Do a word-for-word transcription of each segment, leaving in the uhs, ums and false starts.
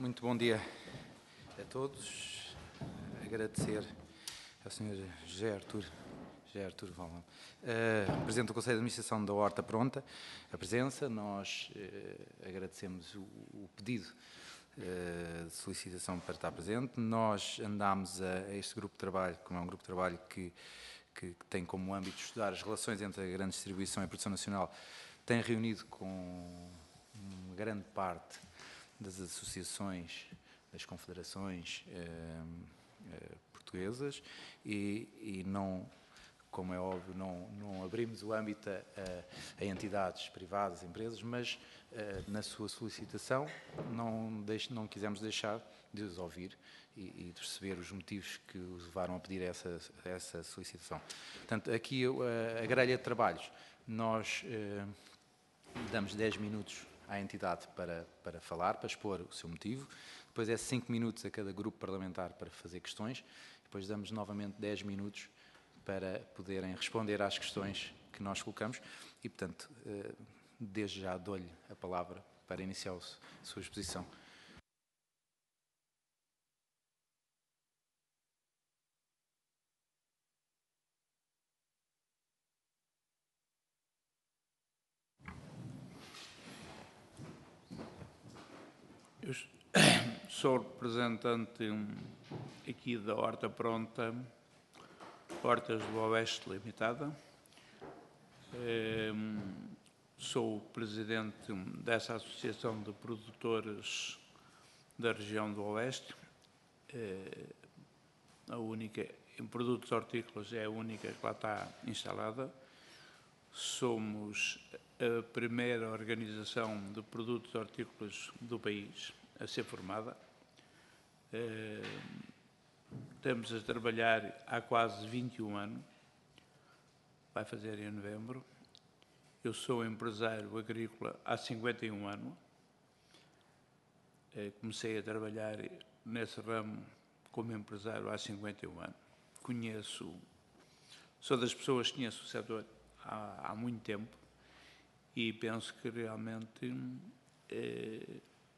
Muito bom dia a todos. Agradecer ao senhor José Artur, José Artur Valão, uh, Presidente do Conselho de Administração da Horta Pronta, a presença. Nós uh, agradecemos o, o pedido uh, de solicitação para estar presente. Nós andámos a, a este grupo de trabalho, como é um grupo de trabalho que, que, que tem como âmbito estudar as relações entre a grande distribuição e a produção nacional, tem reunido com uma grande parte das associações, das confederações eh, eh, portuguesas e, e não, como é óbvio, não, não abrimos o âmbito a, a entidades privadas, empresas, mas eh, na sua solicitação não, deixe, não quisemos deixar de os ouvir e, e de perceber os motivos que os levaram a pedir essa, essa solicitação. Portanto, aqui a, a grelha de trabalhos, nós eh, damos dez minutos à entidade para, para falar, para expor o seu motivo. Depois é cinco minutos a cada grupo parlamentar para fazer questões. Depois damos novamente dez minutos para poderem responder às questões que nós colocamos. E, portanto, desde já dou-lhe a palavra para iniciar a sua exposição. Eu sou representante aqui da Horta Pronta, Hortas do Oeste Limitada. Sou o presidente dessa associação de produtores da região do Oeste. A única, em produtos hortícolas, é a única que lá está instalada. Somos a primeira organização de produtos hortícolas do país a ser formada. Estamos a trabalhar há quase vinte e um anos, vai fazer em novembro. Eu sou empresário agrícola há cinquenta e um anos. Comecei a trabalhar nesse ramo como empresário há cinquenta e um anos. Conheço, sou das pessoas que conheço o setor há, há muito tempo e penso que realmente eh,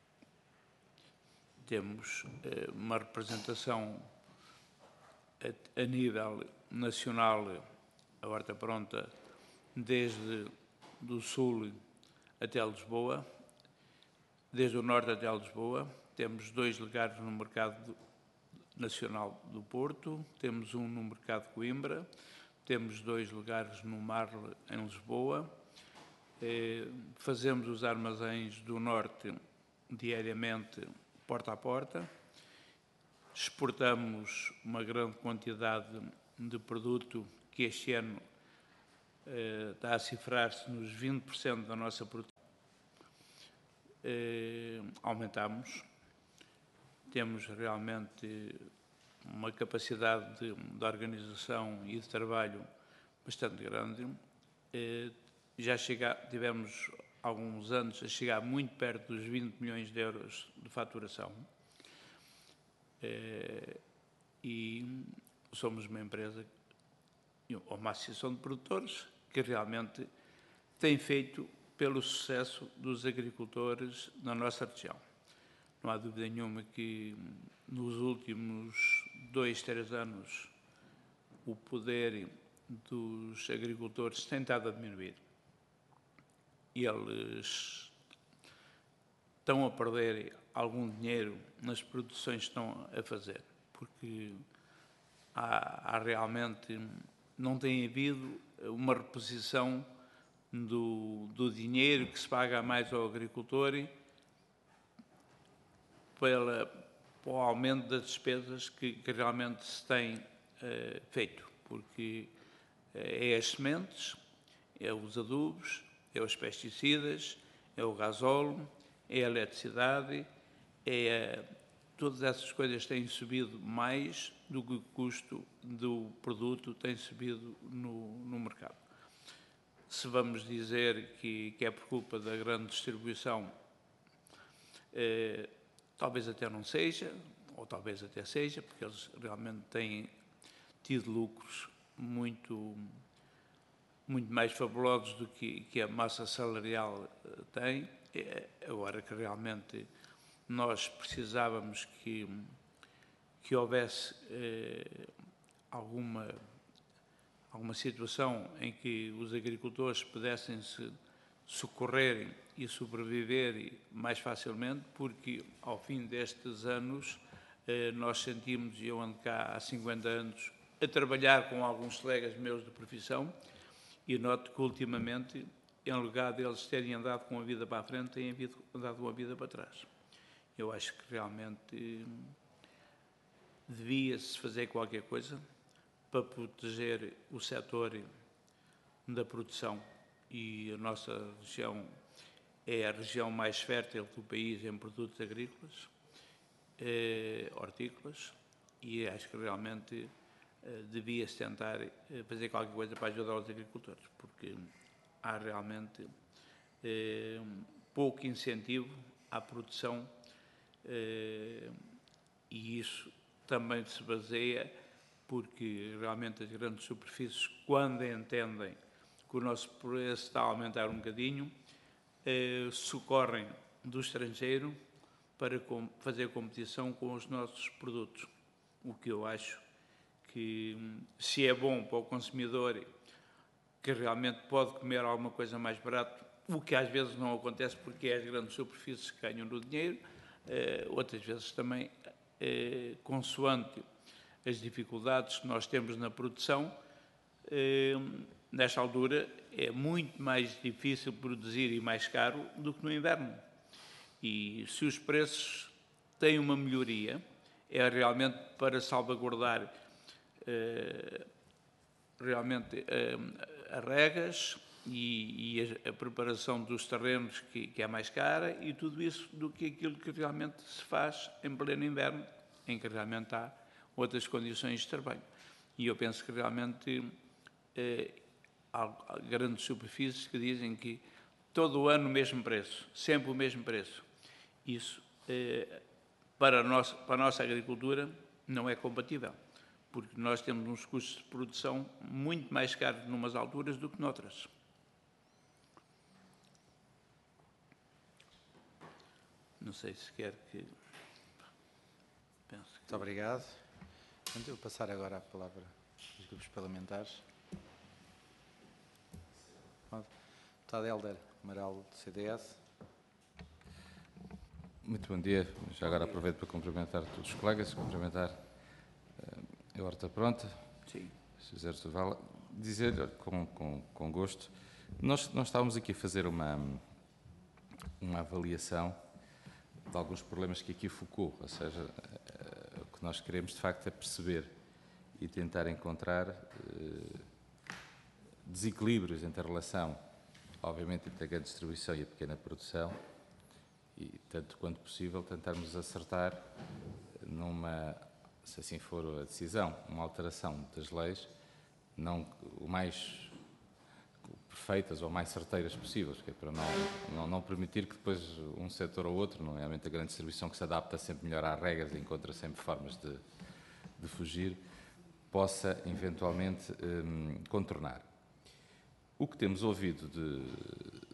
temos eh, uma representação a, a nível nacional, a Horta Pronta, desde do sul até Lisboa, desde o norte até Lisboa. Temos dois lugares no mercado nacional do Porto, temos um no mercado de Coimbra, temos dois lugares no Marle, em Lisboa. Eh, fazemos os armazéns do norte diariamente, porta a porta. Exportamos uma grande quantidade de produto que este ano eh, está a cifrar-se nos vinte por cento da nossa produção. Eh, aumentamos. Temos realmente uma capacidade de, de organização e de trabalho bastante grande. Eh, já chega, tivemos alguns anos a chegar muito perto dos vinte milhões de euros de faturação. Eh, e somos uma empresa, ou uma associação de produtores, que realmente tem feito pelo sucesso dos agricultores na nossa região. Não há dúvida nenhuma que nos últimos dois, três anos o poder dos agricultores tem estado a diminuir. Eles estão a perder algum dinheiro nas produções que estão a fazer, porque há, há realmente, não tem havido uma reposição do, do dinheiro que se paga mais ao agricultor pela, pelo aumento das despesas que, que realmente se tem uh, feito, porque uh, é as sementes, é os adubos, é os pesticidas, é o gasóleo, é a eletricidade, é, uh, todas essas coisas têm subido mais do que o custo do produto tem subido no, no mercado. Se vamos dizer que, que é por culpa da grande distribuição, eh, talvez até não seja, ou talvez até seja, porque eles realmente têm tido lucros muito, muito mais fabulosos do que, que a massa salarial tem. É, agora que realmente nós precisávamos que, que houvesse eh, alguma, alguma situação em que os agricultores pudessem se socorrerem e sobreviver mais facilmente, porque ao fim destes anos eh, nós sentimos, e eu ando cá há cinquenta anos, a trabalhar com alguns colegas meus de profissão, e noto que ultimamente, em lugar deles terem andado com a vida para a frente, têm andado com a vida para trás. Eu acho que realmente devia-se fazer qualquer coisa para proteger o setor da produção, e a nossa região é a região mais fértil do país em produtos agrícolas, eh, hortícolas, e acho que realmente eh, devia-se tentar eh, fazer qualquer coisa para ajudar os agricultores, porque há realmente eh, pouco incentivo à produção eh, e isso também se baseia porque realmente as grandes superfícies, quando entendem que o nosso preço está a aumentar um bocadinho, eh, socorrem do estrangeiro para com, fazer competição com os nossos produtos. O que eu acho que, se é bom para o consumidor, que realmente pode comer alguma coisa mais barato, o que às vezes não acontece porque é as grandes superfícies que ganham no dinheiro, eh, outras vezes também, eh, consoante as dificuldades que nós temos na produção, eh, nesta altura é muito mais difícil produzir e mais caro do que no inverno. E se os preços têm uma melhoria, é realmente para salvaguardar eh, realmente eh, as regas e, e a, a preparação dos terrenos, que, que é mais cara, e tudo isso do que aquilo que realmente se faz em pleno inverno, em que realmente há outras condições de trabalho. E eu penso que realmente eh, há grandes superfícies que dizem que todo o ano o mesmo preço, sempre o mesmo preço. Isso, eh, para, a nossa, para a nossa agricultura, não é compatível, porque nós temos uns custos de produção muito mais caros numas alturas do que noutras. Não sei se quer que... Penso que... Muito obrigado. Então, eu vou passar agora a palavra aos grupos parlamentares. Deputado Hélder Amaral, do C D S. Muito bom dia. Já agora aproveito para cumprimentar todos os colegas, cumprimentar uh, a Horta Pronta, Sim. José Artur, dizer com, com, com gosto, nós, nós estávamos aqui a fazer uma, uma avaliação de alguns problemas que aqui focou, ou seja, uh, o que nós queremos de facto é perceber e tentar encontrar uh, desequilíbrios entre a relação, obviamente, entre a grande distribuição e a pequena produção, e, tanto quanto possível, tentarmos acertar numa, se assim for a decisão, uma alteração das leis, não o mais perfeitas ou mais certeiras possíveis, que é para não, não, não permitir que depois um setor ou outro, nomeadamente a grande distribuição, que se adapta sempre melhor às regras e encontra sempre formas de, de fugir, possa eventualmente hum, contornar. O que temos ouvido de...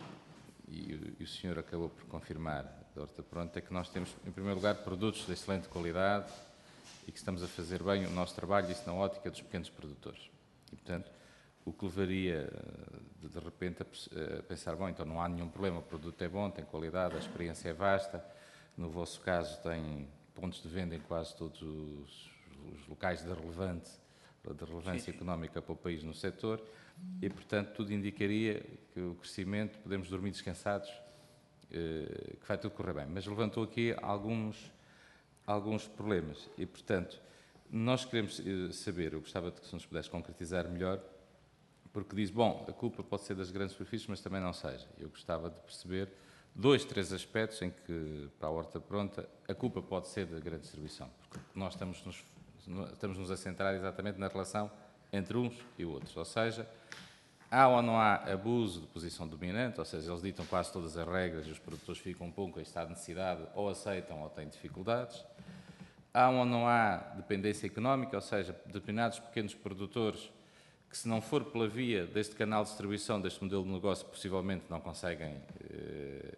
E, e o senhor acabou por confirmar, da Horta Pronta, é que nós temos, em primeiro lugar, produtos de excelente qualidade e que estamos a fazer bem o nosso trabalho, isso na ótica dos pequenos produtores. E, portanto, o que levaria, de, de repente, a, a pensar, bom, então não há nenhum problema, o produto é bom, tem qualidade, a experiência é vasta, no vosso caso tem pontos de venda em quase todos os, os locais de, relevante, de relevância económica para o país no setor, e, portanto, tudo indicaria que o crescimento, podemos dormir descansados, que vai tudo correr bem. Mas levantou aqui alguns, alguns problemas e, portanto, nós queremos saber, eu gostava de que se nos pudesse concretizar melhor, porque diz, bom, a culpa pode ser das grandes superfícies, mas também não seja. Eu gostava de perceber dois, três aspectos em que, para a Horta Pronta, a culpa pode ser da grande distribuição, porque nós estamos nos, estamos nos a centrar exatamente na relação entre uns e outros, ou seja, há ou não há abuso de posição dominante, ou seja, eles ditam quase todas as regras e os produtores ficam um pouco em estado de necessidade, ou aceitam ou têm dificuldades. Há ou não há dependência económica, ou seja, determinados pequenos produtores que, se não for pela via deste canal de distribuição, deste modelo de negócio, possivelmente não conseguem eh,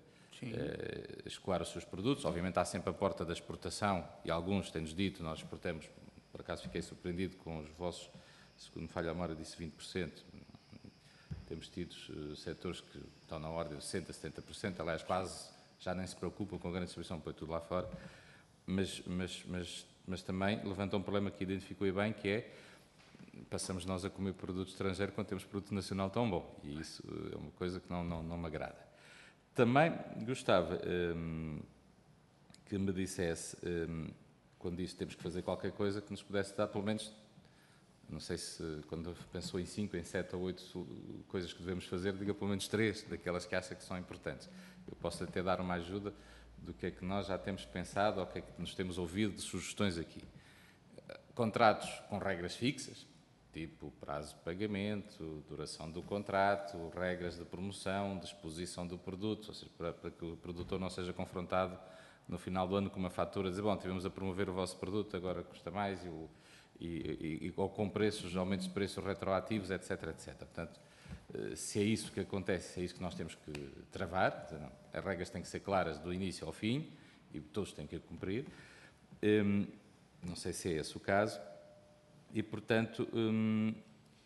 uh, escoar os seus produtos. Obviamente há sempre a porta da exportação e alguns têm-nos dito, nós exportamos, por acaso fiquei surpreendido com os vossos, segundo me falha a memória, disse vinte por cento. Temos tido uh, setores que estão na ordem de sessenta por cento, setenta por cento, aliás, quase já nem se preocupam com a grande distribuição, põe tudo lá fora. Mas, mas, mas, mas também levanta um problema que identificou bem, que é passamos nós a comer produto estrangeiro quando temos produto nacional tão bom. E isso é uma coisa que não, não, não me agrada. Também gostava hum, que me dissesse, hum, quando disse que temos que fazer qualquer coisa, que nos pudesse dar pelo menos, não sei se quando pensou em cinco, em sete ou oito coisas que devemos fazer, diga pelo menos três daquelas que acha que são importantes. Eu posso até dar uma ajuda do que é que nós já temos pensado ou o que é que nos temos ouvido de sugestões aqui. Contratos com regras fixas, tipo prazo de pagamento, duração do contrato, regras de promoção, de exposição do produto, ou seja, para, para que o produtor não seja confrontado no final do ano com uma fatura, dizer, bom, tivemos a promover o vosso produto, agora custa mais, e, o, e, e, ou com preços, aumentos de preços retroativos, etc, etcétera. Portanto, se é isso que acontece, se é isso que nós temos que travar, não, as regras têm que ser claras do início ao fim e todos têm que cumprir. Hum, não sei se é esse o caso. E, portanto, hum,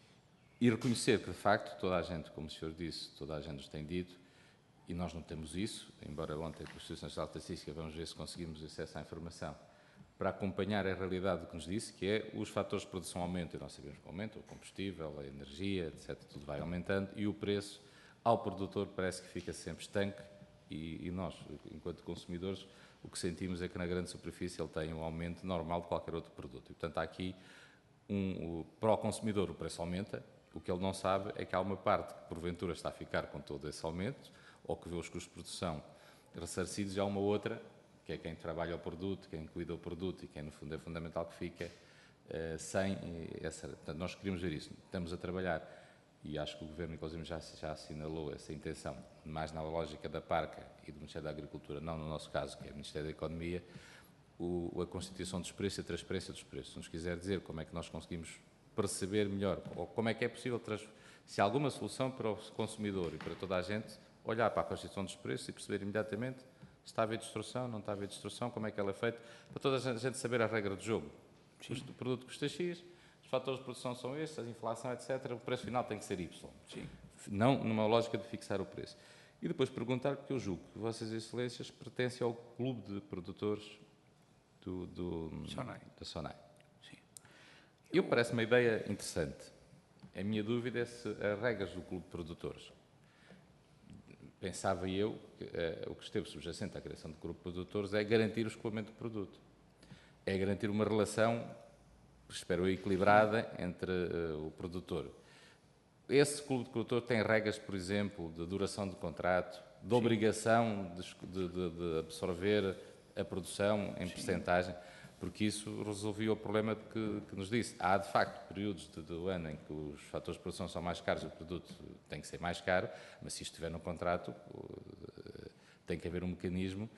e reconhecer que, de facto, toda a gente, como o senhor disse, toda a gente nos tem dito, e nós não temos isso, embora ontem com a Instituição Nacional de Estatística vamos ver se conseguimos acesso à informação, para acompanhar a realidade do que nos disse, que é os fatores de produção aumentam, e nós sabemos que aumentam, o combustível, a energia, etcétera, tudo vai aumentando, e o preço ao produtor parece que fica sempre estanque, e, e nós, enquanto consumidores, o que sentimos é que na grande superfície ele tem um aumento normal de qualquer outro produto. E, portanto, há aqui, um, para o consumidor, o preço aumenta, o que ele não sabe é que há uma parte que, porventura, está a ficar com todo esse aumento, ou que vê os custos de produção ressarcidos, e há uma outra, que é quem trabalha o produto, quem cuida do produto e quem, no fundo, é fundamental que fica uh, sem essa... Portanto, nós queríamos ver isso. Estamos a trabalhar, e acho que o Governo, inclusive, já, já assinalou essa intenção, mais na lógica da Parca e do Ministério da Agricultura, não no nosso caso, que é o Ministério da Economia, o, a constituição dos preços e a transparência dos preços. Se nos quiser dizer como é que nós conseguimos perceber melhor, ou como é que é possível, se há alguma solução para o consumidor e para toda a gente, olhar para a constituição dos preços e perceber imediatamente se está a haver destrução, não está a haver destrução, como é que ela é feita, para toda a gente saber a regra do jogo. O produto custa X, os fatores de produção são estes, a inflação, etcétera. O preço final tem que ser Y. Sim. Não numa lógica de fixar o preço. E depois perguntar, porque eu julgo que Vossas Excelências pertencem ao clube de produtores do, do, Sonai. da Sonai. Sim. Eu parece uma ideia interessante. A minha dúvida é se as regras do clube de produtores, pensava eu, que uh, o que esteve subjacente à criação do grupo de produtores é garantir o escoamento do produto. É garantir uma relação, espero eu, equilibrada entre uh, o produtor. Esse clube de produtores tem regras, por exemplo, de duração de contrato, de Sim. obrigação de, de, de absorver a produção em percentagem, porque isso resolvia o problema que, que nos disse. Há, de facto, períodos de, do ano em que os fatores de produção são mais caros, o produto tem que ser mais caro, mas se isto estiver no contrato, tem que haver um mecanismo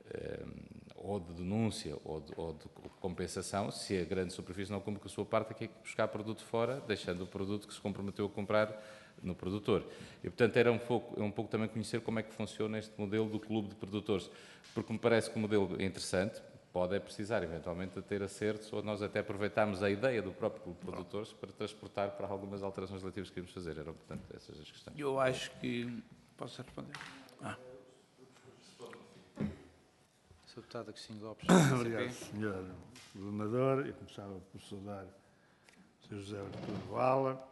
ou de denúncia ou de, ou de compensação, se a grande superfície não cumpre com a sua parte, é que é buscar produto fora, deixando o produto que se comprometeu a comprar no produtor. E, portanto, era um pouco, um pouco também conhecer como é que funciona este modelo do clube de produtores, porque me parece que o modelo é interessante, pode é precisar, eventualmente, de ter acertos, ou nós até aproveitarmos a ideia do próprio clube de produtores para transportar para algumas alterações relativas que queremos fazer. Eram, portanto, essas as questões. Eu acho que... Posso responder? Ah. senhor Deputado Agostinho Lopes. Obrigado, senhor Governador. Eu começava por saudar o senhor José Artur Vala.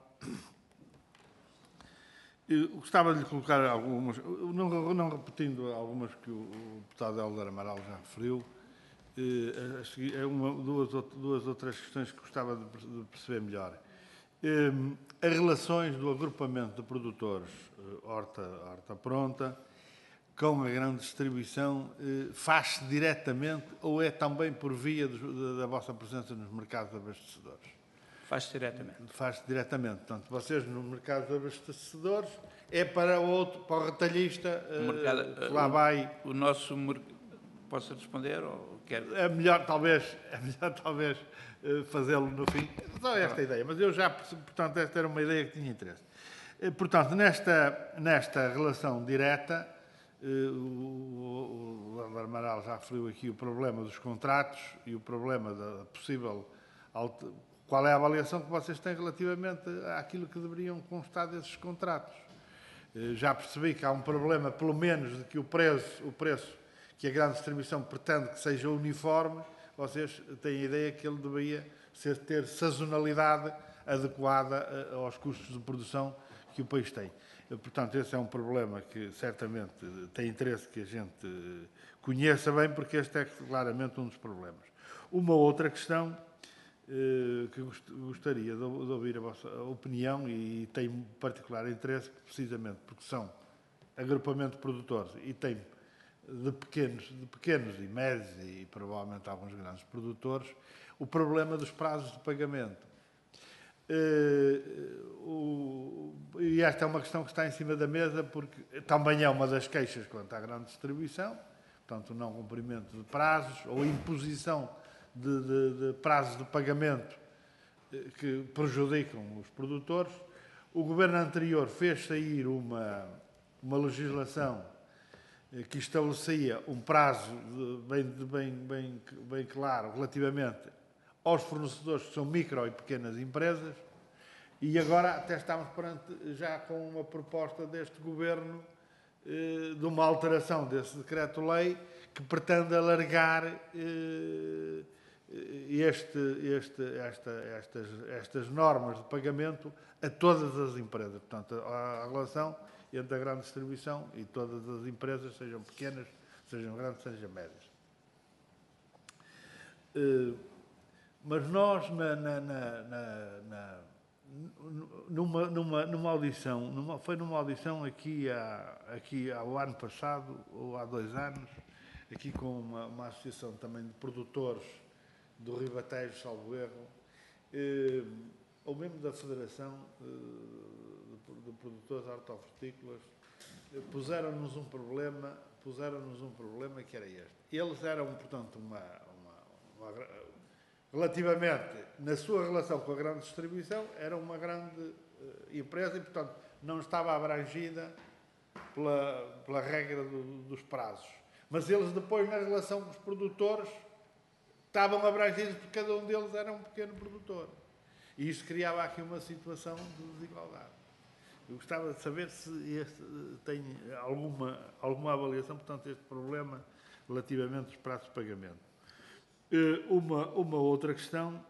Eu gostava de lhe colocar algumas, não, não repetindo algumas que o, o deputado Hélder Amaral já referiu, é uma, duas, duas ou três questões que gostava de, de perceber melhor. As relações do agrupamento de produtores horta, horta pronta com a grande distribuição faz-se diretamente ou é também por via de, da vossa presença nos mercados abastecedores? Faz-se diretamente. Faz-se diretamente. Portanto, vocês no mercado de abastecedores é para o, outro, para o retalhista o mercado, que lá o, vai... O nosso... Posso responder ou quer? É melhor, talvez, é melhor, talvez fazê-lo no fim. Só esta ah. ideia, mas eu já, portanto, esta era uma ideia que tinha interesse. Portanto, nesta, nesta relação direta, O Helder Amaral já referiu aqui o problema dos contratos e o problema da possível... Qual é a avaliação que vocês têm relativamente àquilo que deveriam constar desses contratos? Já percebi que há um problema, pelo menos, de que o preço, o preço que a grande distribuição pretende que seja uniforme, vocês têm a ideia que ele deveria ser, ter sazonalidade adequada aos custos de produção que o país tem. Portanto, esse é um problema que certamente tem interesse que a gente conheça bem, porque este é claramente um dos problemas. Uma outra questão eh, que gostaria de ouvir a vossa opinião, e tem particular interesse, precisamente porque são agrupamento de produtores e tem de pequenos, de pequenos e médios e provavelmente alguns grandes produtores, o problema dos prazos de pagamento. Uh, o, e esta é uma questão que está em cima da mesa, porque também é uma das queixas quanto à grande distribuição, portanto, o não cumprimento de prazos ou imposição de, de, de prazos de pagamento que prejudicam os produtores. O governo anterior fez sair uma, uma legislação que estabelecia um prazo de, bem, de, bem, bem, bem claro relativamente aos fornecedores que são micro e pequenas empresas, e agora até estamos perante, já com uma proposta deste Governo eh, de uma alteração desse decreto-lei que pretende alargar eh, este, este, esta, estas, estas normas de pagamento a todas as empresas. Portanto, a, a relação entre a grande distribuição e todas as empresas, sejam pequenas, sejam grandes, sejam médias. Eh, Mas nós, na, na, na, na, numa, numa, numa audição, numa, foi numa audição aqui, há, aqui ao ano passado, ou há dois anos, aqui com uma, uma associação também de produtores do Ribatejo, salvo erro, eh, ou mesmo da Federação eh, de, de Produtores Hortofrutícolas, eh, puseram-nos um problema, puseram-nos um problema que era este. Eles eram, portanto, uma, uma, uma relativamente, na sua relação com a grande distribuição, era uma grande uh, empresa e, portanto, não estava abrangida pela, pela regra do, dos prazos. Mas eles depois, na relação com os produtores, estavam abrangidos porque cada um deles era um pequeno produtor. E isso criava aqui uma situação de desigualdade. Eu gostava de saber se este tem alguma, alguma avaliação, portanto, este problema relativamente aos prazos de pagamento. Uma, uma outra questão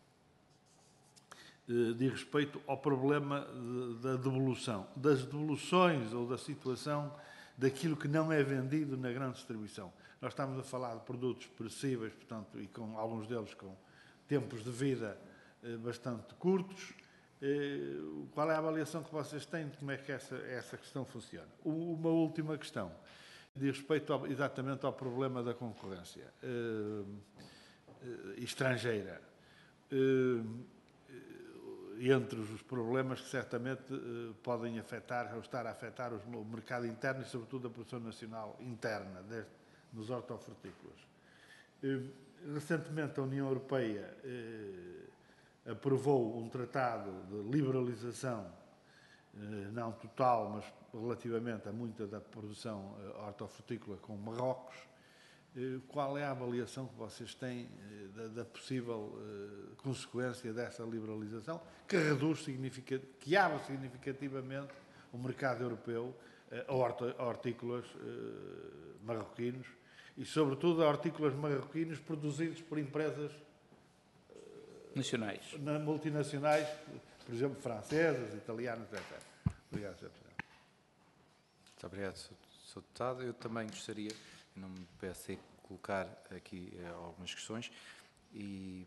diz respeito ao problema de, da devolução, das devoluções ou da situação daquilo que não é vendido na grande distribuição. Nós estamos a falar de produtos perecíveis, portanto, e com alguns deles com tempos de vida bastante curtos. Qual é a avaliação que vocês têm de como é que essa, essa questão funciona? Uma última questão diz respeito ao, exatamente ao problema da concorrência uh, uh, estrangeira. Uh, uh, entre os problemas que certamente uh, podem afetar, ou estar a afetar os, o mercado interno e, sobretudo, a produção nacional interna deste, nos hortofrutícolas. Uh, recentemente, a União Europeia uh, aprovou um tratado de liberalização, não total, mas relativamente a muita da produção hortofrutícola com Marrocos. Qual é a avaliação que vocês têm da, da possível consequência dessa liberalização, que reduz, que abre significativamente o mercado europeu a hortícolas marroquinos e, sobretudo, a hortícolas marroquinos produzidos por empresas nacionais, multinacionais, por exemplo, francesas, italianas, etcétera. Obrigado, senhor Presidente. Muito obrigado, senhor Deputado. Eu também gostaria, em nome do P S C, de colocar aqui eh, algumas questões e,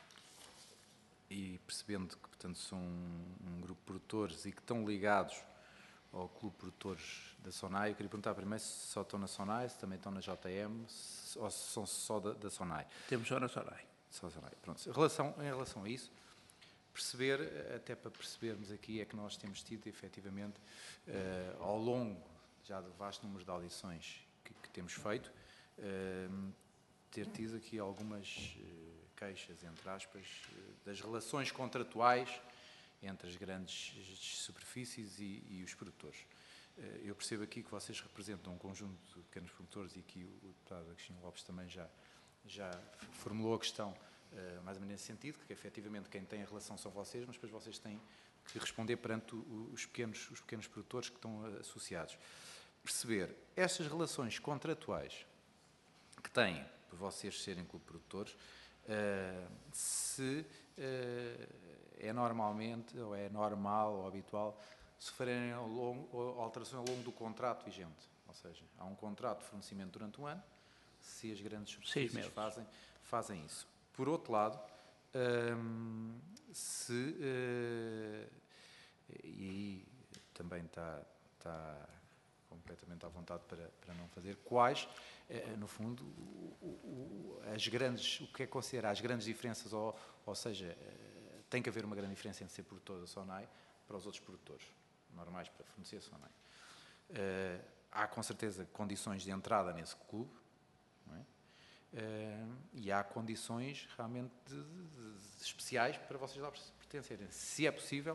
e percebendo que, portanto, são um, um grupo de produtores e que estão ligados ao Clube de Produtores da SONAI, eu queria perguntar primeiro se só estão na SONAI, se também estão na J M, se, ou se são só da, da SONAI. Temos só na SONAI. Só SONAI. Pronto. Em relação, em relação a isso, perceber, até para percebermos aqui, é que nós temos tido, efetivamente, uh, ao longo já do vasto número de audições que, que temos feito, uh, ter tido aqui algumas uh, queixas, entre aspas, uh, das relações contratuais entre as grandes superfícies e, e os produtores. Eu percebo aqui que vocês representam um conjunto de pequenos produtores e aqui o deputado Agostinho Lopes também já, já formulou a questão uh, mais ou menos nesse sentido, que efetivamente quem tem a relação são vocês, mas depois vocês têm que responder perante o, os, pequenos, os pequenos produtores que estão associados. Perceber estas relações contratuais que têm, por vocês serem clube produtores, uh, se uh, é normalmente, ou é normal, ou habitual, sofrerem ao longo, alterações ao longo do contrato vigente. Ou seja, há um contrato de fornecimento durante um ano, se as grandes superfícies fazem, fazem isso. Por outro lado, hum, se, uh, e aí também está, está completamente à vontade para, para não fazer, quais, uh, no fundo, o, o, as grandes, o que é considerar as grandes diferenças, ou, ou seja, uh, tem que haver uma grande diferença entre ser produtor da SONAI para os outros produtores normais para fornecer a SONAI. Uh, há, com certeza, condições de entrada nesse clube, não é? Uh, e há condições realmente de, de, de especiais para vocês lá pertencerem. Se é possível,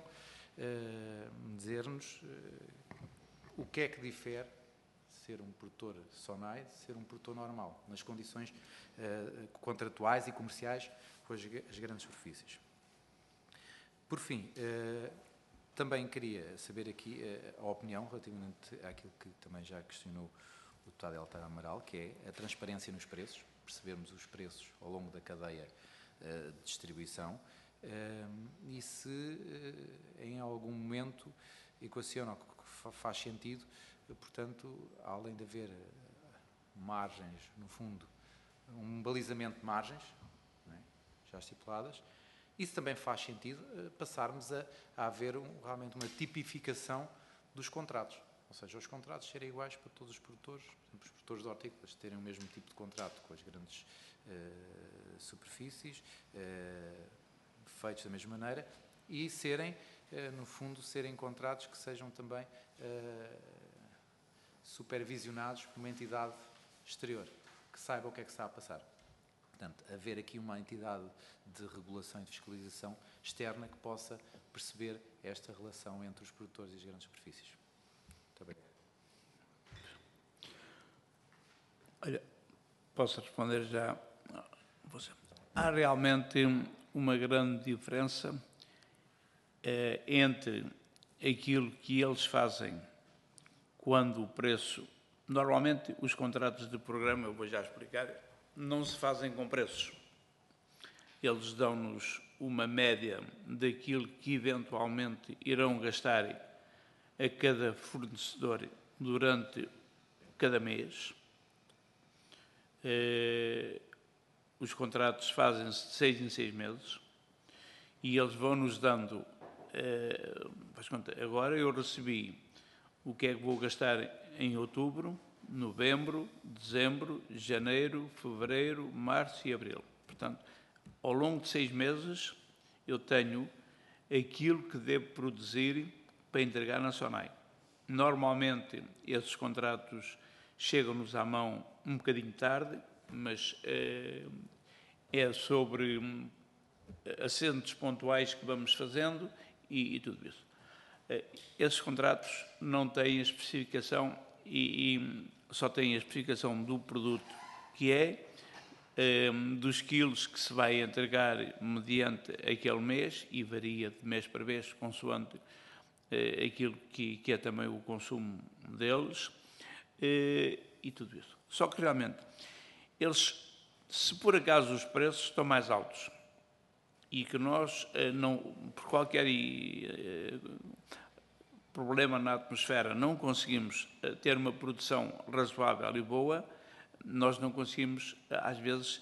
uh, dizer-nos uh, o que é que difere ser um produtor SONAI de ser um produtor normal, nas condições uh, contratuais e comerciais com as, as grandes superfícies. Por fim, uh, também queria saber aqui uh, a opinião relativamente àquilo que também já questionou o deputado Eltar Amaral, que é a transparência nos preços, percebermos os preços ao longo da cadeia uh, de distribuição uh, e se uh, em algum momento equaciona, faz sentido, uh, portanto, além de haver uh, margens, no fundo, um balizamento de margens, não é, já estipuladas, isso também faz sentido uh, passarmos a, a haver um, realmente uma tipificação dos contratos. Ou seja, os contratos serem iguais para todos os produtores, por exemplo, os produtores de hortícolas terem o mesmo tipo de contrato com as grandes uh, superfícies, uh, feitos da mesma maneira, e serem, uh, no fundo, serem contratos que sejam também uh, supervisionados por uma entidade exterior, que saiba o que é que está a passar. Portanto, haver aqui uma entidade de regulação e de fiscalização externa que possa perceber esta relação entre os produtores e as grandes superfícies. Olha, posso responder já? Há realmente uma grande diferença eh, entre aquilo que eles fazem quando o preço... Normalmente, os contratos de programa, eu vou já explicar, não se fazem com preços. Eles dão-nos uma média daquilo que eventualmente irão gastar a cada fornecedor durante cada mês. Eh, os contratos fazem-se de seis em seis meses e eles vão-nos dando, eh, faz conta, agora eu recebi o que é que vou gastar em outubro, novembro, dezembro, janeiro, fevereiro, março e abril. Portanto, ao longo de seis meses eu tenho aquilo que devo produzir para entregar na SONAI. Normalmente esses contratos chegam-nos à mão um bocadinho tarde, mas eh, é sobre um, assentos pontuais que vamos fazendo e, e tudo isso. Eh, esses contratos não têm a especificação e, e só têm a especificação do produto que é, eh, dos quilos que se vai entregar mediante aquele mês e varia de mês para mês, consoante eh, aquilo que, que é também o consumo deles. Eh, e tudo isso. Só que realmente, eles, se por acaso os preços estão mais altos e que nós, não, por qualquer problema na atmosfera, não conseguimos ter uma produção razoável e boa, nós não conseguimos, às vezes,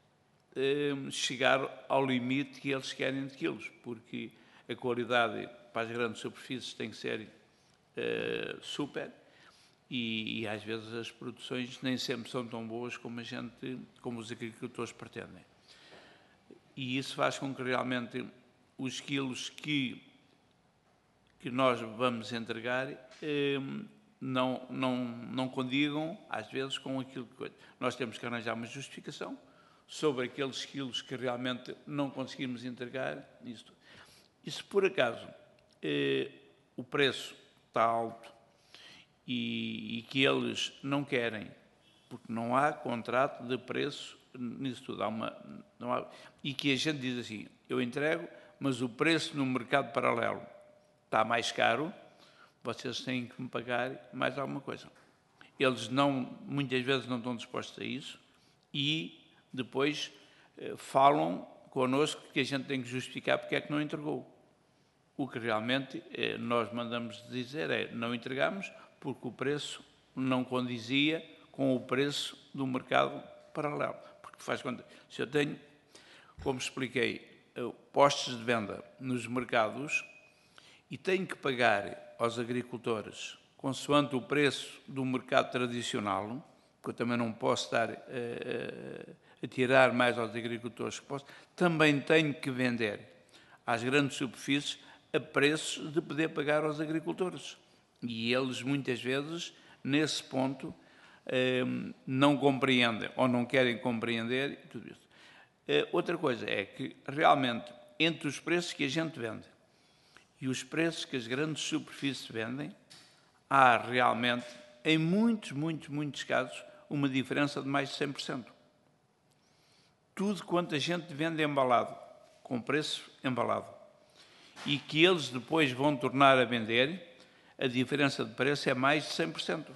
chegar ao limite que eles querem de quilos, porque a qualidade para as grandes superfícies tem que ser uh, super, E, e às vezes as produções nem sempre são tão boas como a gente, como os agricultores pretendem. E isso faz com que realmente os quilos que, que nós vamos entregar eh, não, não, não condigam, às vezes, com aquilo que... Nós temos que arranjar uma justificação sobre aqueles quilos que realmente não conseguimos entregar. Isto. E se por acaso eh, o preço está alto, e, e que eles não querem, porque não há contrato de preço nisso tudo. Há uma, não há, e que a gente diz assim, eu entrego, mas o preço no mercado paralelo está mais caro, vocês têm que me pagar mais alguma coisa. Eles não, muitas vezes não estão dispostos a isso e depois eh, falam connosco que a gente tem que justificar porque é que não entregou. O que realmente eh, nós mandamos dizer é não entregamos porque o preço não condizia com o preço do mercado paralelo. Porque faz conta, se eu tenho, como expliquei, eh, postos de venda nos mercados e tenho que pagar aos agricultores consoante o preço do mercado tradicional, porque eu também não posso estar uh, a tirar mais aos agricultores que posso, também tenho que vender às grandes superfícies a preços de poder pagar aos agricultores. E eles, muitas vezes, nesse ponto, uh, não compreendem ou não querem compreender tudo isso. Uh, outra coisa é que, realmente, entre os preços que a gente vende e os preços que as grandes superfícies vendem, há realmente, em muitos, muitos, muitos casos, uma diferença de mais de cem por cento. Tudo quanto a gente vende embalado, com preço embalado, e que eles depois vão tornar a vender, a diferença de preço é mais de cem por cento.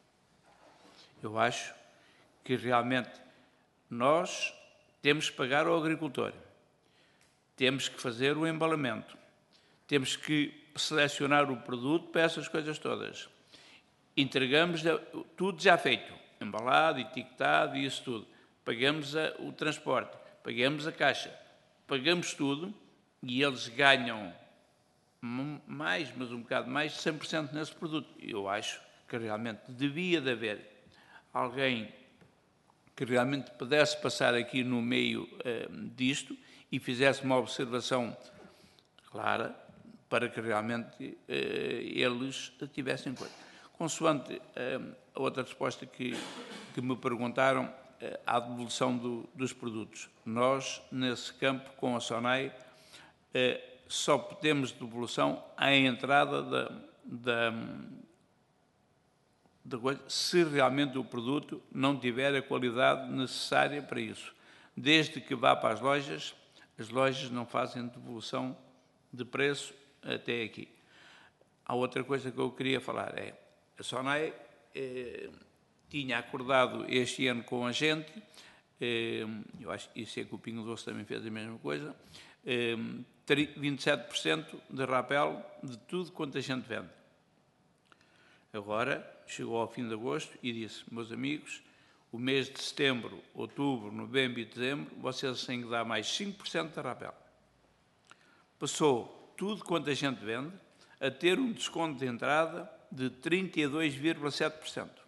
Eu acho que realmente nós temos que pagar ao agricultor, temos que fazer o embalamento, temos que selecionar o produto para essas coisas todas. Entregamos tudo já feito, embalado, etiquetado e isso tudo. Pagamos a, o transporte, pagamos a caixa, pagamos tudo e eles ganham mais, mas um bocado mais, de cem por cento nesse produto. Eu acho que realmente devia de haver alguém que realmente pudesse passar aqui no meio uh, disto e fizesse uma observação clara, para que realmente eh, eles tivessem coisa. Consoante eh, a outra resposta que, que me perguntaram, eh, à devolução do, dos produtos. Nós, nesse campo, com a SONAI, eh, só temos devolução à entrada da, da, da coisa, se realmente o produto não tiver a qualidade necessária para isso. Desde que vá para as lojas, as lojas não fazem devolução de preço até aqui. Há outra coisa que eu queria falar, é a SONAI eh, tinha acordado este ano com a gente, eh, eu acho que isso é que o Pingo Doce também fez a mesma coisa, eh, vinte e sete por cento de rapel de tudo quanto a gente vende. Agora, chegou ao fim de agosto e disse, meus amigos, o mês de setembro, outubro, novembro e dezembro, vocês têm que dar mais cinco por cento de rapel. Passou tudo quanto a gente vende, a ter um desconto de entrada de trinta e dois vírgula sete por cento.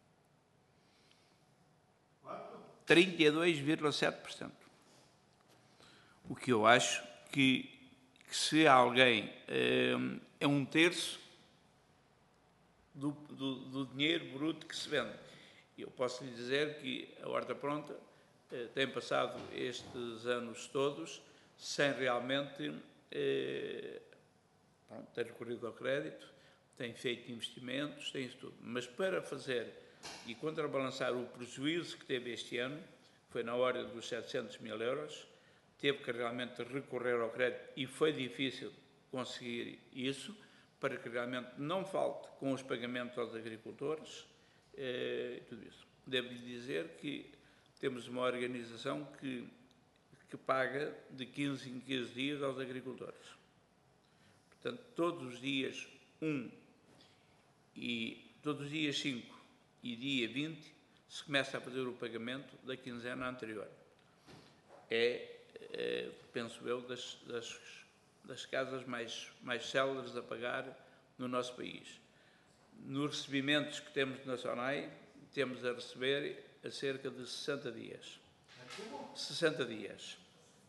trinta e dois vírgula sete por cento. O que eu acho que, que se alguém é, é um terço do, do, do dinheiro bruto que se vende. Eu posso lhe dizer que a Horta Pronta eh, tem passado estes anos todos sem realmente eh, pronto, ter recorrido ao crédito, tem feito investimentos, tem isso tudo. Mas para fazer e contrabalançar o prejuízo que teve este ano, foi na ordem dos setecentos mil euros, teve que realmente recorrer ao crédito e foi difícil conseguir isso, para que realmente não falte com os pagamentos aos agricultores, eh, tudo isso. Devo-lhe dizer que temos uma organização que, que paga de quinze em quinze dias aos agricultores. Portanto, todos os dias um e todos os dias cinco e dia vinte se começa a fazer o pagamento da quinzena anterior. É, é penso eu, das, das, das casas mais, mais céleres a pagar no nosso país. Nos recebimentos que temos na SONAI, temos a receber a cerca de sessenta dias. sessenta dias.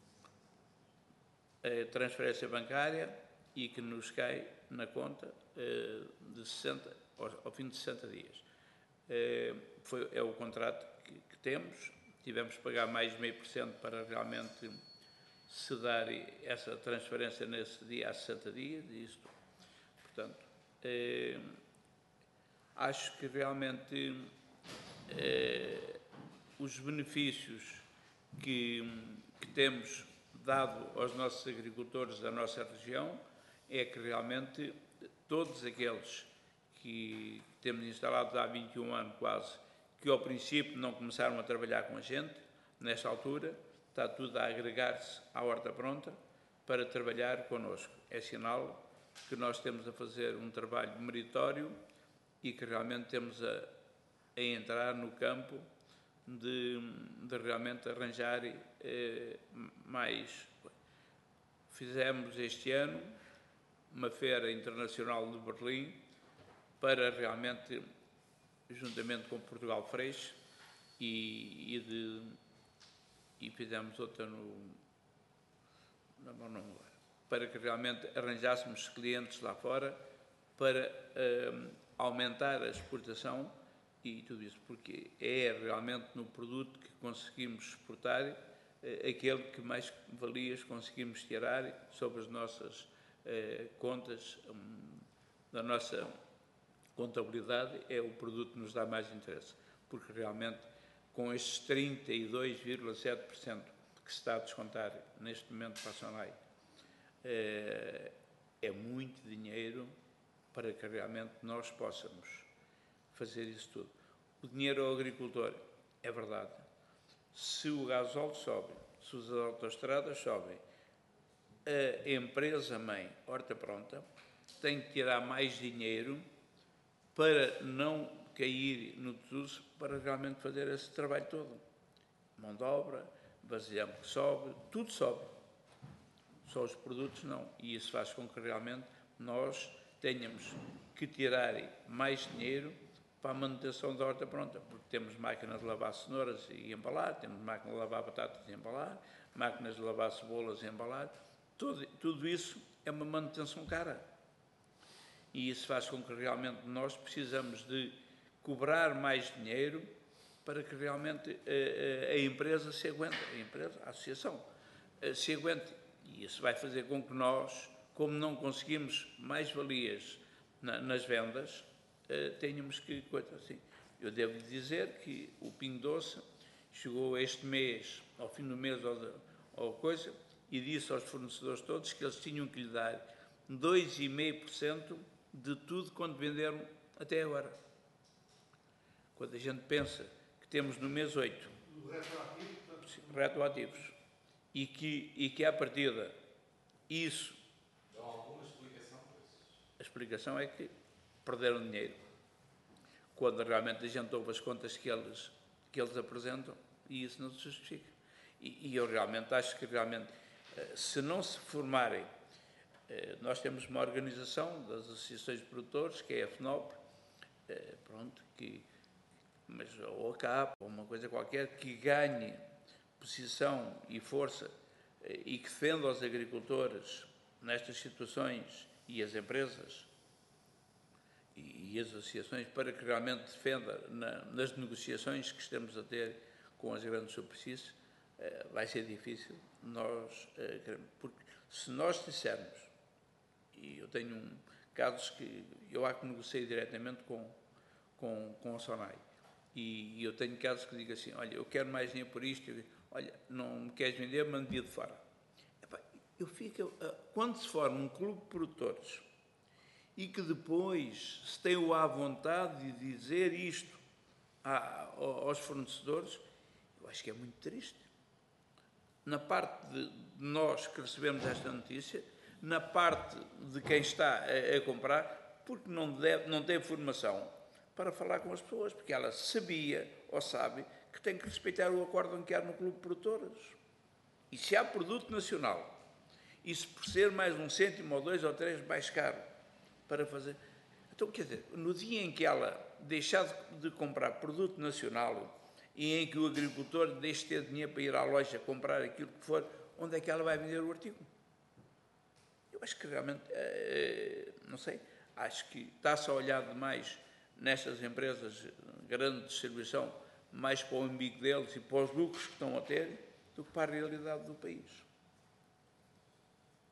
A transferência bancária e que nos cai na conta de sessenta, ao fim de sessenta dias. Foi, é o contrato que, que temos, tivemos que pagar mais meio por cento para realmente se dar essa transferência nesse dia, há sessenta dias, e isto. Portanto, acho que realmente eh, os benefícios que, que temos dado aos nossos agricultores da nossa região é que realmente todos aqueles que temos instalados há vinte e um anos quase, que ao princípio não começaram a trabalhar com a gente, nesta altura, está tudo a agregar-se à Horta Pronta para trabalhar connosco. É sinal que nós temos a fazer um trabalho meritório e que realmente temos a, a entrar no campo de, de realmente arranjar eh, mais. Fizemos este ano uma feira internacional de Berlim para realmente, juntamente com Portugal Freixo, e, e, de, e fizemos outra no, não, não, não, para que realmente arranjássemos clientes lá fora para uh, aumentar a exportação e tudo isso, porque é realmente no produto que conseguimos exportar uh, aquele que mais valias conseguimos tirar sobre as nossas uh, contas, um, da nossa contabilidade, é o produto que nos dá mais interesse, porque realmente com estes trinta e dois vírgula sete por cento que se está a descontar neste momento para a SONAI, é, é muito dinheiro para que realmente nós possamos fazer isso tudo. O dinheiro ao agricultor, é verdade. Se o gasóleo sobe, se as autoestradas sobem, a empresa-mãe Horta Pronta tem que tirar mais dinheiro para não cair no desuso, para realmente fazer esse trabalho todo. Mão de obra, vasilhame que sobe, tudo sobe. Só os produtos não. E isso faz com que realmente nós tenhamos que tirar mais dinheiro para a manutenção da Horta Pronta, porque temos máquinas de lavar cenouras e embalar, temos máquinas de lavar batatas e embalar, máquinas de lavar cebolas e embalar. Tudo, tudo isso é uma manutenção cara. E isso faz com que realmente nós precisamos de cobrar mais dinheiro para que realmente a, a, a empresa se aguente, a empresa, a associação, se aguente. E isso vai fazer com que nós, como não conseguimos mais valias na, nas vendas, uh, tenhamos que... Assim. Eu devo dizer que o Pingo Doce chegou este mês, ao fim do mês, ou, ou coisa, e disse aos fornecedores todos que eles tinham que lhe dar dois vírgula cinco por cento de tudo quanto venderam até agora. Quando a gente pensa que temos no mês oito retroativos e que, e que à partida isso... Dão alguma explicação para isso? A explicação é que perderam dinheiro. Quando realmente a gente ouve as contas que eles, que eles apresentam, e isso não se justifica. E, e eu realmente acho que realmente, se não se formarem, nós temos uma organização das associações de produtores, que é a FNOP, pronto, que, mas, ou a CAP, ou uma coisa qualquer, que ganhe posição e força e que defenda os agricultores nestas situações e as empresas e, e as associações para que realmente defenda na, nas negociações que estamos a ter com as grandes superfícies, vai ser difícil nós, porque se nós dissermos, e eu tenho um, casos que eu há que negociei diretamente com, com, com a SONAI, e, e eu tenho casos que digo assim, olha, eu quero mais dinheiro por isto, eu digo, olha, não me queres vender, mande-me de fora. Epá, eu fico, quando se forma um clube de produtores e que depois se tem o à vontade de dizer isto a, aos fornecedores, eu acho que é muito triste. Na parte de nós que recebemos esta notícia, na parte de quem está a, a comprar, porque não, deve, não tem formação para falar com as pessoas, porque ela sabia ou sabe que tem que respeitar o acordo que há no Clube de Produtores. E se há produto nacional, e se por ser mais um cêntimo ou dois ou três mais caro para fazer... Então, quer dizer, no dia em que ela deixar de, de comprar produto nacional e em que o agricultor deixe de ter dinheiro para ir à loja comprar aquilo que for, onde é que ela vai vender o artigo? Eu acho que realmente, é, não sei, acho que está-se a olhar demais nestas empresas grandes de distribuição, mais para o umbigo deles e para os lucros que estão a ter, do que para a realidade do país.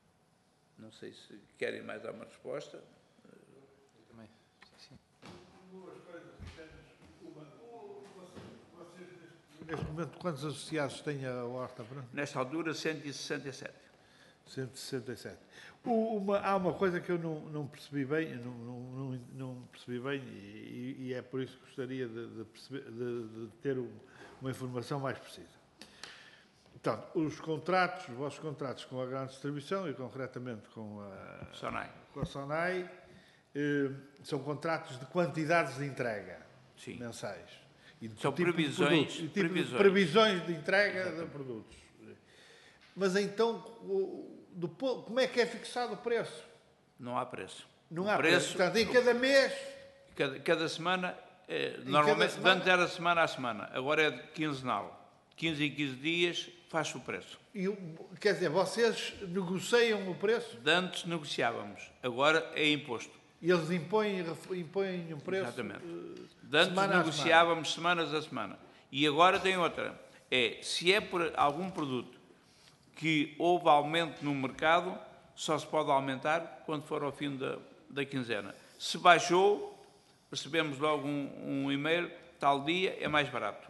Não sei se querem mais dar uma resposta. Eu também. Sim, sim. duas coisas pequenas. Uma, vocês, neste momento, quantos associados têm a Horta Pronta? Nesta altura, cento e sessenta e sete. cento e sessenta e sete. O, uma, há uma coisa que eu não, não percebi bem, não, não, não, não percebi bem, e, e é por isso que gostaria de, de, perceber, de, de ter um, uma informação mais precisa. Portanto, os contratos, os vossos contratos com a grande distribuição e concretamente com a Sonai. Com a Sonai, eh, são contratos de quantidades de entrega. Sim. Mensais. E de São tipo de previsões- produtos, e tipo de previsões. previsões de entrega de produtos. Mas então, o- do po- como é que é fixado o preço? Não há preço. Não O há preço. Portanto, em cada mês, Cada, cada semana, eh, cada normalmente, semana? antes era semana a semana, agora é quinzenal. quinze em quinze dias faz o preço. e, o- quer dizer, vocês negociam o preço De antes negociávamos, agora é imposto. e eles impõem, ref- impõem um preço. Exatamente. eh, De antes semana a negociávamos semanas a semana. E agora tem outra. É, se é por algum produto que houve aumento no mercado, só se pode aumentar quando for ao fim da, da quinzena. Se baixou, recebemos logo um, um e-mail, tal dia é mais barato.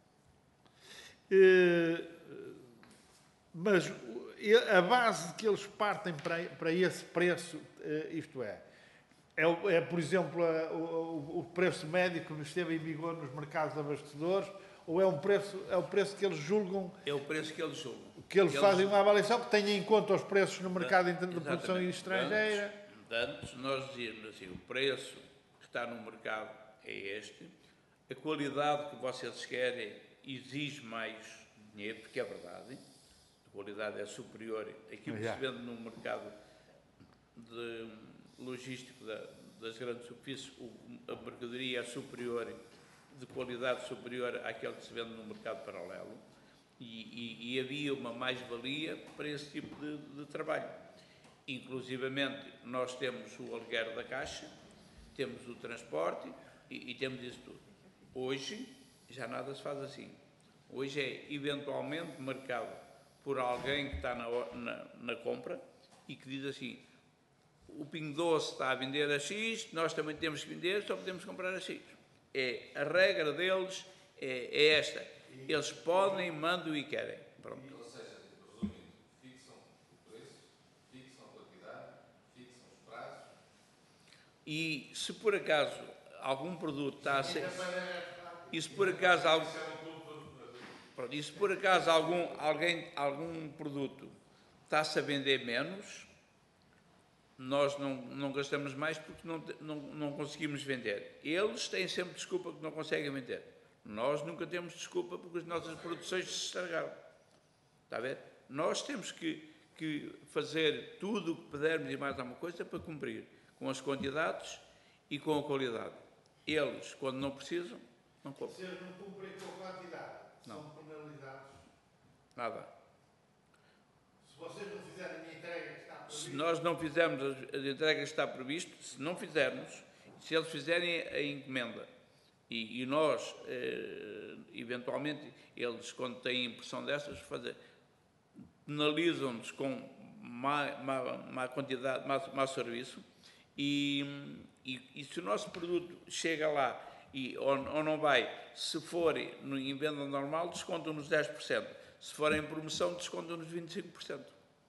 Eh, Mas o- e a base que eles partem para, para esse preço, eh, isto é, é, o- é, por exemplo, a- o, o preço médio que esteve em vigor nos mercados abastecedores, ou é um preço, é o preço que eles julgam, É o preço que eles julgam. que eles fazem uma avaliação que tenha em conta os preços no mercado inter- de Exatamente. produção estrangeira? De antes, de antes, nós dizíamos assim, o preço que está no mercado é este, a qualidade que vocês querem exige mais dinheiro, porque é verdade, a qualidade é superior àquilo que Já. se vende no mercado de logístico da- das grandes superfícies, o- a mercadoria é superior, de qualidade superior àquela que se vende no mercado paralelo, e, e- e havia uma mais-valia para esse tipo de, de trabalho. Inclusivamente, nós temos o aluguer da caixa, temos o transporte e, e temos isso tudo. Hoje, já nada se faz assim. Hoje é, eventualmente, marcado por alguém que está na, ho- na, na compra e que diz assim, o Pingo Doce está a vender a X, nós também temos que vender, só podemos comprar a X. É, a regra deles é, é esta. Eles podem, mandam e querem. Pronto. Ou seja, resumindo, fixam o preço, fixam a quantidade, fixam os prazos. E se por acaso algum produto está a ser... E se por acaso algum... Pronto, e se por acaso algum, alguém, algum produto está-se a vender menos, nós não, não gastamos mais porque não, te- não, não conseguimos vender. Eles têm sempre desculpa que não conseguem vender. Nós nunca temos desculpa porque as nossas produções se estragaram. Está a ver? Nós temos que, que fazer tudo o que pudermos e mais alguma coisa para cumprir com as quantidades e com a qualidade. Eles, quando não precisam, não compram. Se eles não cumprem com a quantidade, Não. são penalizados. Nada. Se vocês não fizerem a entrega que está Se prevista, nós não fizermos as as entregas que está previsto, se não fizermos, se eles fizerem a encomenda e, e nós, eh, eventualmente, eles, quando têm impressão dessas, fazer, penalizam-nos com má, má, má quantidade, má, má serviço e, e, e se o nosso produto chega lá e, ou, ou não vai, se for no, em venda normal, descontam-nos dez por cento. Se for em promoção, descontam-nos vinte e cinco por cento.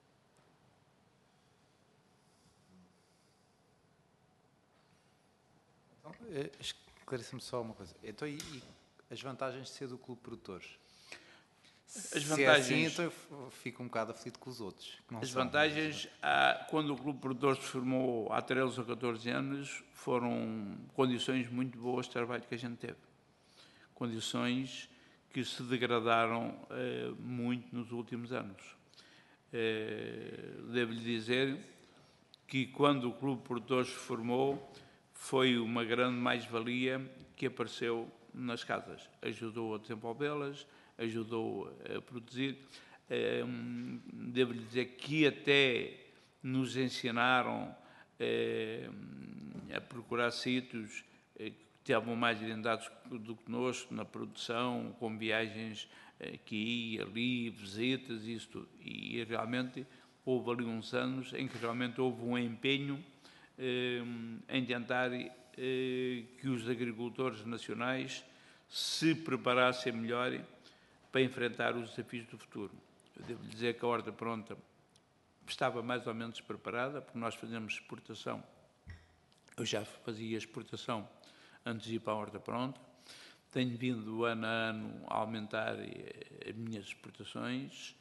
Então, eh, esclareça-me só uma coisa. Então, e, e as vantagens de ser do clube de produtores? As Se é assim, vantagens- então eu f- fico um bocado aflito com os outros. que não As são. vantagens, há- quando o Clube Produtor se formou há treze ou catorze anos, foram condições muito boas de trabalho que a gente teve. Condições que se degradaram eh, muito nos últimos anos. Eh, Devo-lhe dizer que quando o Clube Produtor se formou, foi uma grande mais-valia que apareceu nas casas. Ajudou a desenvolvê-las, ajudou a produzir. Hum, Devo-lhe dizer que até nos ensinaram eh, a procurar sítios eh, que estavam mais identificados do que nós na produção, com viagens aqui, ali, visitas e isso tudo. E realmente houve ali uns anos em que realmente houve um empenho eh, em tentar eh, que os agricultores nacionais se preparassem melhor para enfrentar os desafios do futuro. Eu devo dizer que a Horta Pronta estava mais ou menos preparada, porque nós fazemos exportação. Eu já fazia exportação antes de ir para a Horta Pronta. Tenho vindo ano a ano a aumentar as minhas exportações.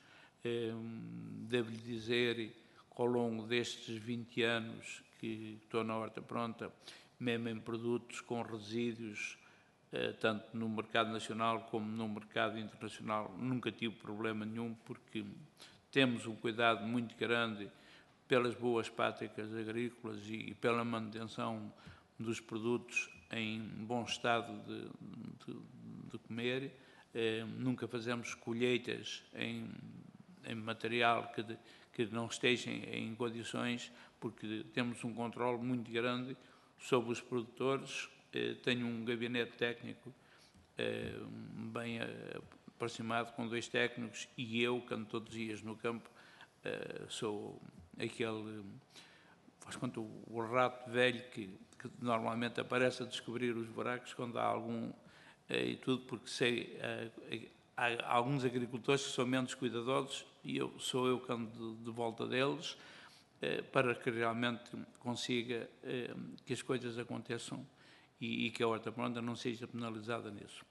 Devo lhe dizer que ao longo destes vinte anos que estou na Horta Pronta, mesmo em produtos com resíduos, tanto no mercado nacional como no mercado internacional, nunca tive problema nenhum, porque temos um cuidado muito grande pelas boas práticas agrícolas e pela manutenção dos produtos em bom estado de, de, de comer. Eh, nunca fazemos colheitas em, em material que, de, que não esteja em, em condições, porque temos um controle muito grande sobre os produtores. Eh, tenho um gabinete técnico eh, bem aproximado, com dois técnicos, e eu, que ando todos os dias no campo, uh, sou aquele, faz conta, o, o rato velho que, que normalmente aparece a descobrir os buracos quando há algum, uh, e tudo, porque sei, uh, há alguns agricultores que são menos cuidadosos, e eu, sou eu que ando de, de volta deles, uh, para que realmente consiga uh, que as coisas aconteçam e, e que a Horta Pronta não seja penalizada nisso.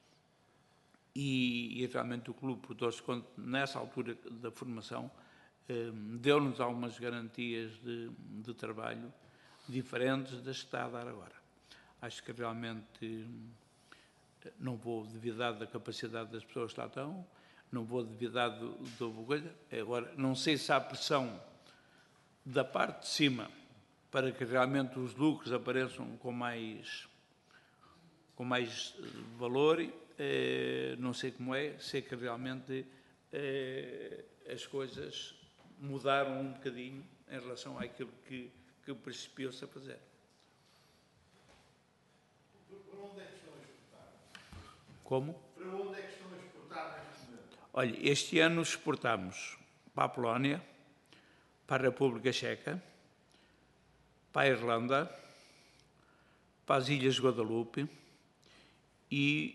E, e realmente o Clube Produtores, quando, nessa altura da formação, eh, deu-nos algumas garantias de, de trabalho diferentes das que está a dar agora. Acho que realmente não vou duvidar da capacidade das pessoas que lá estão, não vou duvidar do, do coisa. Agora, não sei se há pressão da parte de cima para que realmente os lucros apareçam com mais, com mais valor. Eh, não sei como é, sei que realmente eh, as coisas mudaram um bocadinho em relação àquilo que, que principiou-se a fazer. Para onde é que estão a exportar? Como? Para onde é que estão a exportar neste momento? Olha, este ano exportamos para a Polónia, para a República Checa, para a Irlanda, para as Ilhas de Guadalupe e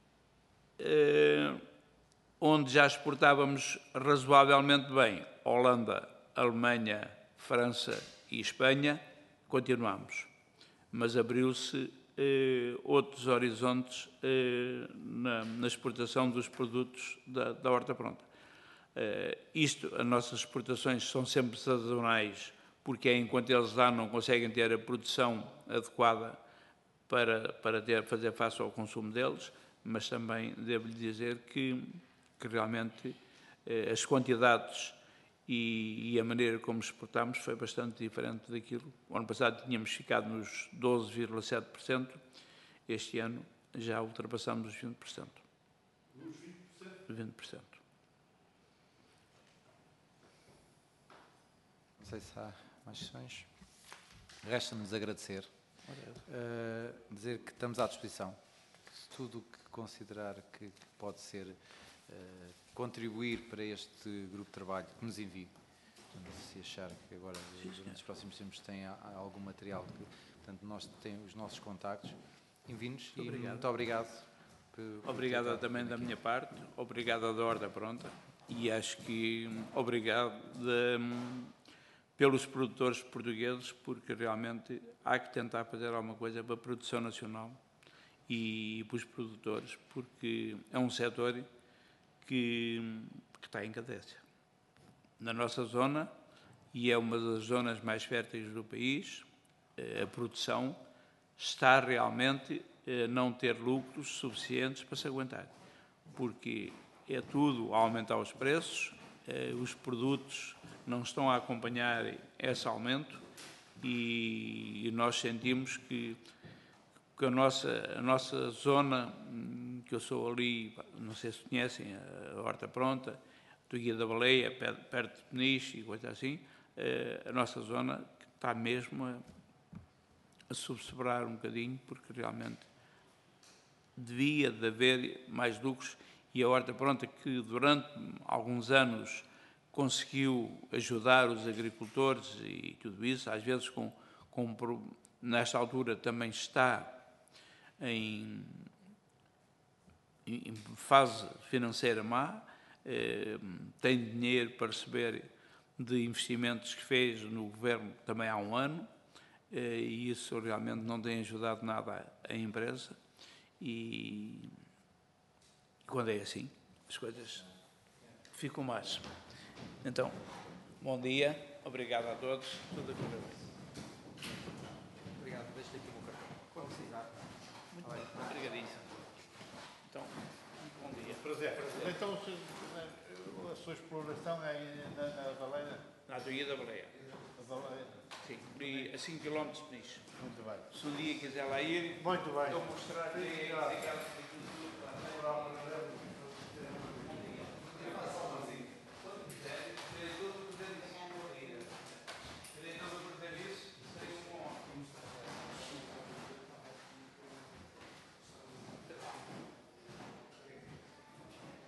Uh, onde já exportávamos razoavelmente bem, Holanda, Alemanha, França e Espanha, continuamos. Mas abriu-se uh, outros horizontes uh, na, na exportação dos produtos da, da Horta Pronta. Uh, isto, as nossas exportações são sempre sazonais, porque é enquanto eles lá não conseguem ter a produção adequada para, para ter, fazer face ao consumo deles, mas também devo-lhe dizer que, que realmente eh, as quantidades e, e a maneira como exportamos foi bastante diferente daquilo. O ano passado tínhamos ficado nos doze vírgula sete por cento, este ano já ultrapassamos os vinte por cento. Os vinte por cento? vinte por cento. Não sei se há mais questões. Resta-nos agradecer, uh, dizer que estamos à disposição. Tudo o que considerar que pode ser, uh, contribuir para este grupo de trabalho, que nos envie. Se achar que agora, durante os próximos tempos, tem algum material, que, portanto, nós temos os nossos contactos, envie-nos e muito obrigado. Por, por obrigado também da minha parte, obrigado da Horta Pronta e acho que obrigado de, pelos produtores portugueses, porque realmente há que tentar fazer alguma coisa para a produção nacional e para os produtores, porque é um setor que, que está em cadência. Na nossa zona, e é uma das zonas mais férteis do país, a produção está realmente a não ter lucros suficientes para se aguentar, porque é tudo a aumentar os preços, os produtos não estão a acompanhar esse aumento e nós sentimos que que a nossa, a nossa zona, que eu sou ali, não sei se conhecem, a Horta Pronta, do Guia da Baleia, perto de Peniche e coisa assim, a nossa zona está mesmo a, a subsobrar um bocadinho, porque realmente devia de haver mais lucros, e a Horta Pronta, que durante alguns anos conseguiu ajudar os agricultores e tudo isso, às vezes com, com nesta altura também está em, em fase financeira má, eh, tem dinheiro para receber de investimentos que fez no Governo também há um ano, eh, e isso realmente não tem ajudado nada a empresa, e quando é assim, as coisas ficam más. Então, bom dia, obrigado a todos, tudo a correr bem. Obrigado, deixa aqui o meu cartão. Quando precisar. Muito bem, obrigadíssimo. Então, bom dia. Prazer. Então, se, a sua exploração é na, na Baleia? Na Atuia da Baleia. Na Baleia? Sim, ali a cinco quilómetros de Peniche. Muito bem. Se um dia quiser lá ir, Muito bem. eu mostrar-lhe aquela...